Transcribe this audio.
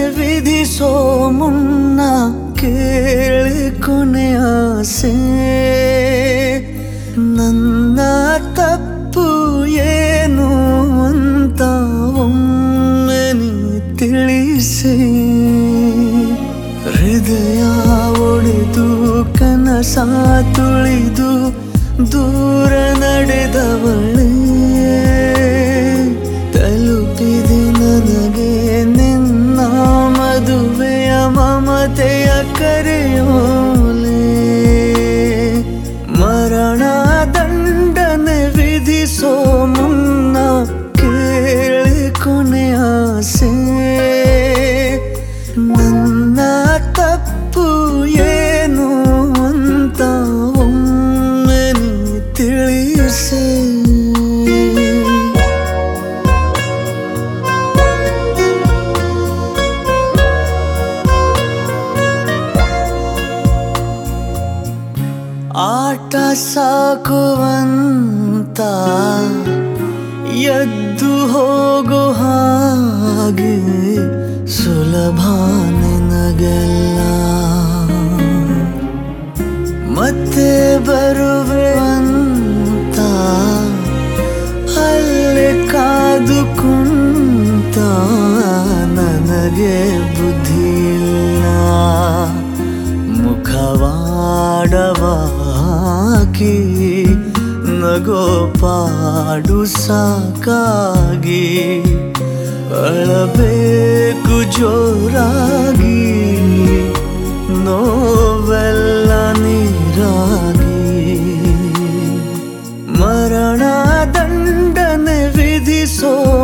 ವಿಧಿಸೋ ಮುನ್ನ ಕೇಳಿಕೊನೆ ಆಸೆ. ನನ್ನ ತಪ್ಪು ಏನು ಅಂತ ಒಮ್ಮೆ ನೀ ತಿಳಿಸಿ. ಹೃದಯ ಒಡೆದು ಕನಸ ತುಳಿದು ದೂರ ನಡೆದವಳೇ, ತಲುಪಿದೆ ನನಗೆ ನಿನ್ನ ಮದುವೆಯ ಮಮತೆಯ ಕರೆಯೋಲೆ. ಮರಣ ದಂಡನೆ ವಿಧಿಸೋ ಮುನ್ನ ಕೇಳಿಕೊನೆ ಆಸೆ. ನನ್ನ ತಪ್ಪು ಏನು ಅಂತ ಒಮ್ಮೆ ನೀ ತಿಳಿಸಿ. ಆಟ ಸಾಕುವಂತ ಎದ್ದು ಹೋಗೋ ಹಾಗೆ ಸುಲಭ ನಿನಗೆಲ್ಲ. ಮತ್ತೆ ಬರುವೆ ಅಂತ ಅಲ್ಲೇ ಕಾದು ಕುಂತ ನನಗೆ ಬುದ್ಧಿಯಿಲ್ಲ. ಮುಖವಾಡವಾಕಿ ನಗೋ ಪಾಡು ಸಾಕಾಗಿ ಅಳಬೇಕು ಜೋರಾಗಿ ನೋವೆಲ್ಲ ನೀರಾಗಿ. ಮರಣ ದಂಡನೆ ವಿಧಿಸೋ